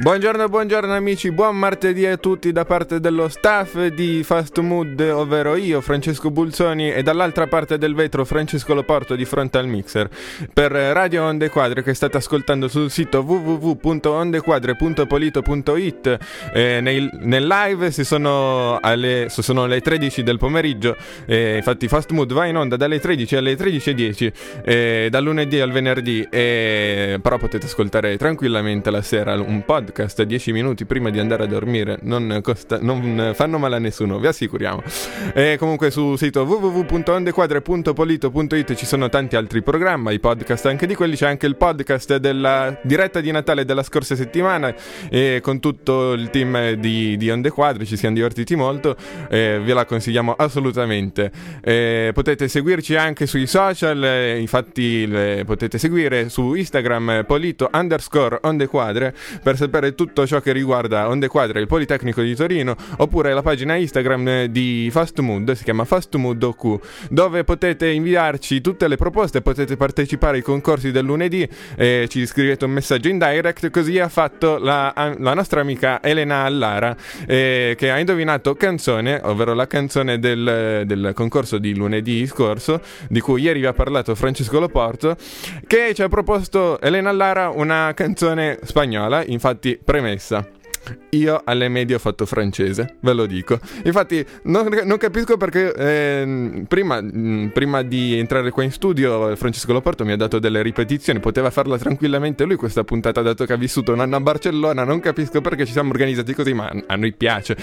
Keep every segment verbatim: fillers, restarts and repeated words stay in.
Buongiorno, buongiorno amici, buon martedì a tutti da parte dello staff di Fast Mood, ovvero io, Francesco Bulzoni, e dall'altra parte del vetro Francesco Loporto di fronte al mixer per Radio Onde Quadre, che state ascoltando sul sito w w w punto ondequadre punto polito punto i t. eh, nel, nel live si sono, alle, sono le tredici del pomeriggio, eh, infatti Fast Mood va in onda dalle tredici alle tredici e dieci, eh, dal lunedì al venerdì, eh, però potete ascoltare tranquillamente la sera un podcast dieci minuti prima di andare a dormire, non, costa, non fanno male a nessuno, vi assicuriamo. E comunque sul sito w w w punto ondequadre punto polito punto i t ci sono tanti altri programmi, i podcast anche di quelli, c'è anche il podcast della diretta di Natale della scorsa settimana, e con tutto il team di, di Onde Quadre ci siamo divertiti molto, e ve la consigliamo assolutamente. E potete seguirci anche sui social, e infatti le potete seguire su Instagram polito underscore ondequadre per sapere tutto ciò che riguarda Onde Quadre, il Politecnico di Torino, oppure la pagina Instagram di Fast Mood, si chiama Fast Mood O Q, dove potete inviarci tutte le proposte, potete partecipare ai concorsi del lunedì, e ci scrivete un messaggio in direct. Così ha fatto la, la nostra amica Elena Allara, eh, che ha indovinato canzone, ovvero la canzone del, del concorso di lunedì scorso, di cui ieri vi ha parlato Francesco Loporto, che ci ha proposto Elena Allara una canzone spagnola. Infatti, premessa, io alle medie ho fatto francese, ve lo dico. Infatti non, non capisco perché eh, prima, mh, prima di entrare qua in studio Francesco Loporto mi ha dato delle ripetizioni. Poteva farla tranquillamente lui questa puntata, dato che ha vissuto un anno a Barcellona. Non capisco perché ci siamo organizzati così, ma a noi piace.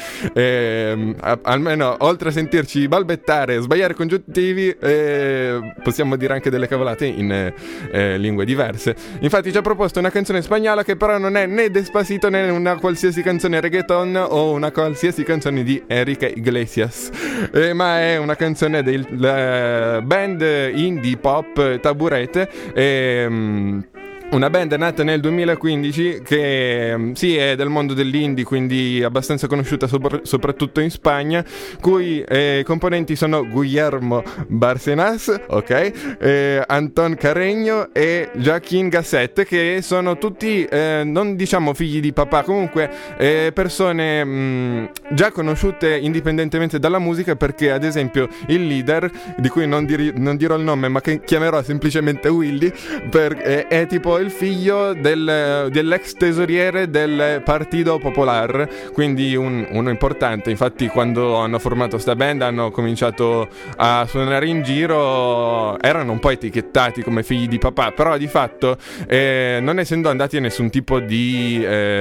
eh, a, almeno oltre a sentirci balbettare, sbagliare congiuntivi, eh, possiamo dire anche delle cavolate in eh, lingue diverse. Infatti ci ha proposto una canzone spagnola che però non è né Despacito né una qualsiasi canzone reggaeton o una qualsiasi canzone di Enrique Iglesias, eh, ma è una canzone del uh, band indie pop Taburete, e um, una band nata nel duemilaquindici che sì è del mondo dell'indie, quindi abbastanza conosciuta sopra- soprattutto in Spagna, cui eh, componenti sono Guillermo Bárcenas, ok, eh, Anton Carreño e Joaquín Gasset, che sono tutti eh, non diciamo figli di papà, comunque eh, persone mh, già conosciute indipendentemente dalla musica, perché ad esempio il leader, di cui non, diri- non dirò il nome ma che chiamerò semplicemente Willy, per, eh, è tipo il figlio del, dell'ex tesoriere del Partido Popular, quindi un, uno importante. Infatti quando hanno formato sta band hanno cominciato a suonare in giro, erano un po' etichettati come figli di papà, però di fatto eh, non essendo andati a nessun tipo di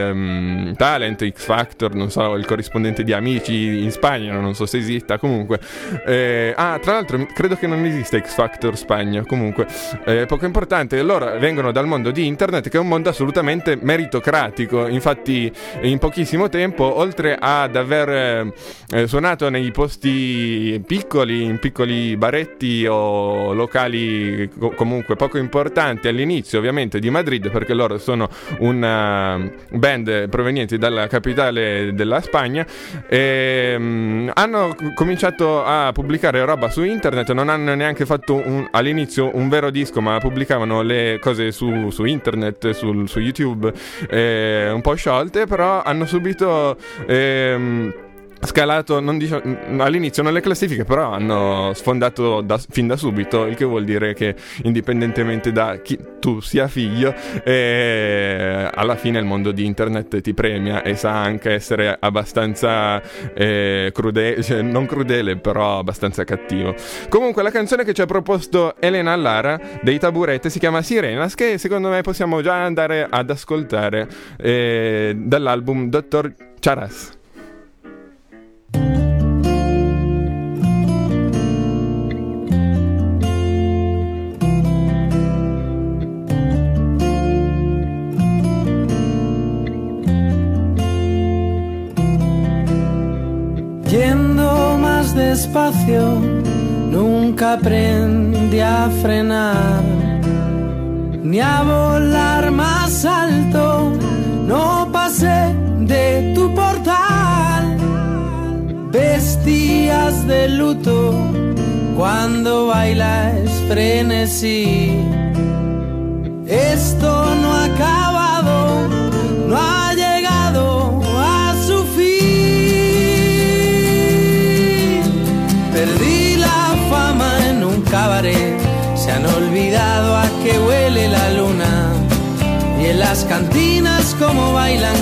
ehm, talent, X Factor, non so, il corrispondente di Amici in Spagna, non so se esista, comunque eh, ah tra l'altro credo che non esista X Factor Spagna, comunque eh, poco importante. Loro vengono dal mondo di internet, che è un mondo assolutamente meritocratico. Infatti in pochissimo tempo, oltre ad aver eh, suonato nei posti piccoli, in piccoli baretti o locali co- comunque poco importanti all'inizio, ovviamente di Madrid, perché loro sono una band provenienti dalla capitale della Spagna, e, um, hanno cominciato a pubblicare roba su internet. Non hanno neanche fatto un, all'inizio un vero disco, ma pubblicavano le cose su, su internet, sul, su YouTube, eh, un po' sciolte, però hanno subito ehm, scalato, non dico, all'inizio nelle classifiche, però hanno sfondato da, fin da subito, il che vuol dire che indipendentemente da chi tu sia figlio, eh, alla fine il mondo di internet ti premia e sa anche essere abbastanza eh, crudele, cioè, non crudele, però abbastanza cattivo. Comunque la canzone che ci ha proposto Elena Allara dei Taburete si chiama Sirenas, che secondo me possiamo già andare ad ascoltare, eh, dall'album Doctor Charas. Yendo más despacio, nunca aprendí a frenar, ni a volar más alto, no pasé de tu portal. Vestías de luto cuando bailas frenesí. Esto no ha acabado, no ha llegado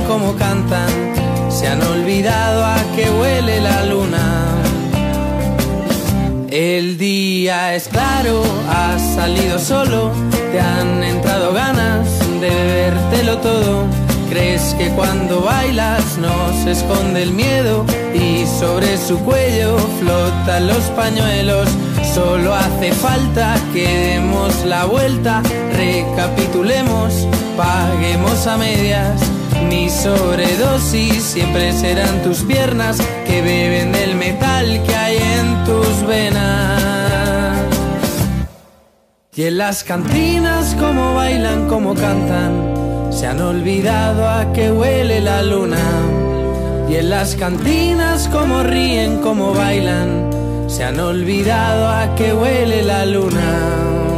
como cantan, se han olvidado a qué huele la luna. El día es claro, has salido solo, te han entrado ganas de bebértelo todo. Crees que cuando bailas no se esconde el miedo y sobre su cuello flotan los pañuelos. Solo hace falta que demos la vuelta, recapitulemos, paguemos a medias. Mi sobredosis siempre serán tus piernas que beben del metal que hay en tus venas. Y en las cantinas como bailan, como cantan, se han olvidado a qué huele la luna. Y en las cantinas como ríen, como bailan, se han olvidado a qué huele la luna.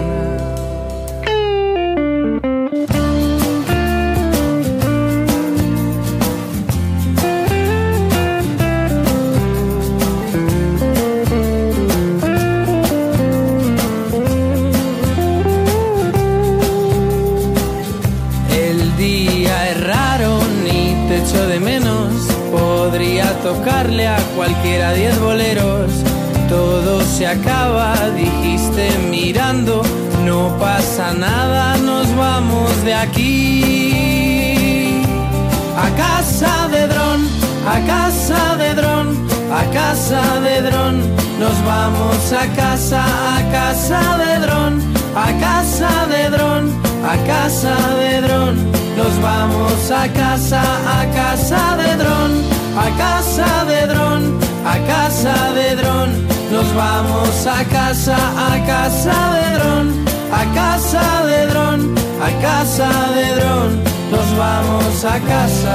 De menos, podría tocarle a cualquiera diez boleros. Todo se acaba, dijiste mirando, no pasa nada, nos vamos de aquí. A casa de Dron, a casa de Dron, a casa de Dron, nos vamos a casa, a casa de Dron, a casa de Dron, a casa de Dron. Nos vamos a casa, a casa de Dron, a casa de Dron, a casa de Dron. Nos vamos a casa, a casa de Dron, a casa de Dron, a casa de Dron. Nos vamos a casa.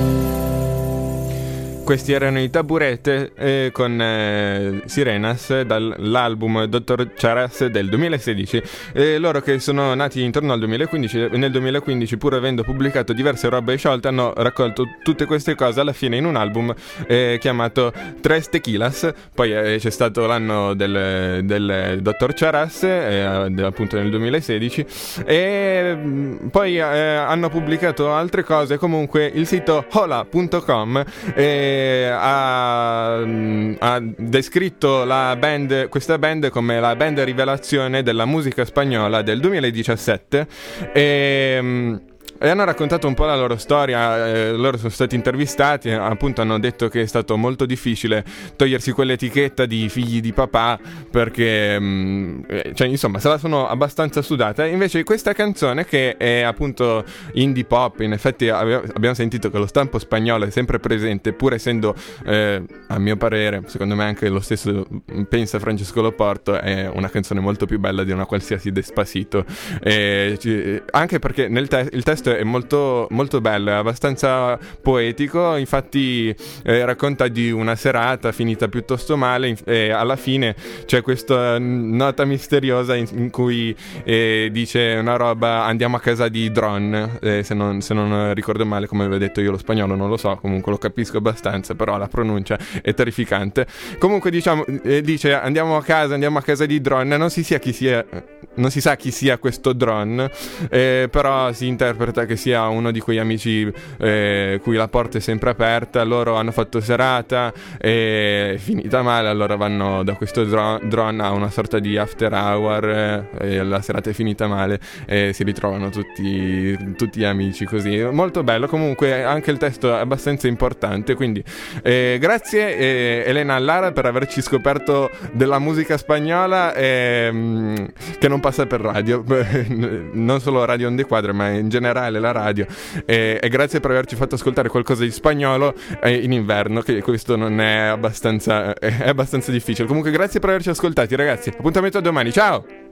Questi erano i Taburete eh, con eh, Sirenas dall'album Doctor Charas del duemilasedici, eh, loro che sono nati intorno al duemilaquindici e nel duemilaquindici, pur avendo pubblicato diverse robe sciolte, hanno raccolto tutte queste cose alla fine in un album eh, chiamato Tres Tequilas. Poi eh, c'è stato l'anno del, del Doctor Charas eh, appunto nel duemilasedici e mh, poi eh, hanno pubblicato altre cose. Comunque il sito hola punto com eh, Ha, ha descritto la band, questa band come la band rivelazione della musica spagnola del duemiladiciassette e E hanno raccontato un po' la loro storia, eh, loro sono stati intervistati, appunto hanno detto che è stato molto difficile togliersi quell'etichetta di figli di papà perché, mh, cioè insomma se la sono abbastanza sudata. Invece questa canzone, che è appunto indie pop, in effetti ave- abbiamo sentito che lo stampo spagnolo è sempre presente, pur essendo, eh, a mio parere, secondo me anche lo stesso pensa Francesco Loporto, è una canzone molto più bella di una qualsiasi Despacito, eh, c- anche perché nel te- il testo è molto, molto bello, è abbastanza poetico. Infatti eh, racconta di una serata finita piuttosto male e alla fine c'è questa nota misteriosa in, in cui eh, dice una roba: andiamo a casa di Dron, eh, se, non, se non ricordo male, come vi ho detto io lo spagnolo non lo so, comunque lo capisco abbastanza, però la pronuncia è terrificante. Comunque diciamo eh, dice andiamo a casa, andiamo a casa di Dron, non si sia chi sia, non si sa chi sia questo Dron, eh, però si interpreta che sia uno di quegli amici eh, cui la porta è sempre aperta. Loro hanno fatto serata e è finita male, allora vanno da questo Dron a una sorta di after hour eh, e la serata è finita male e si ritrovano tutti, tutti gli amici così. Molto bello. Comunque anche il testo è abbastanza importante, quindi eh, grazie eh, Elena Lara per averci scoperto della musica spagnola eh, che non passa per radio non solo Radio Onde Quadre ma in generale la radio, e, e grazie per averci fatto ascoltare qualcosa di spagnolo eh, in inverno, che questo non è abbastanza è abbastanza difficile. Comunque grazie per averci ascoltati ragazzi, appuntamento a domani, ciao!